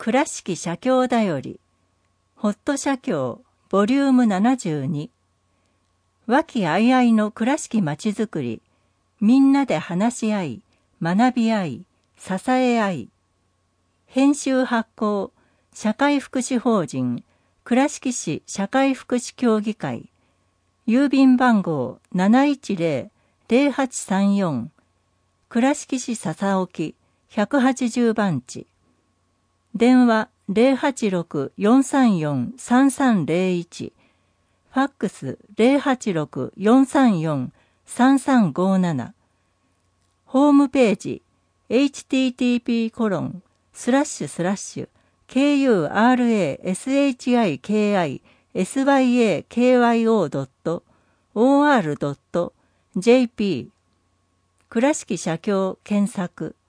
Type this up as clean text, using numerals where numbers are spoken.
倉敷社協だより、ホット社協ボリューム72、和気あいあいの倉敷まちづくり、みんなで話し合い、学び合い、支え合い。編集発行、社会福祉法人、倉敷市社会福祉協議会、郵便番号710-0834、倉敷市笹沖180番地、電話086-434-3301、ファックス086-434-3357、ホームページ http://kurashikisykyo.or.jp 倉敷社協検索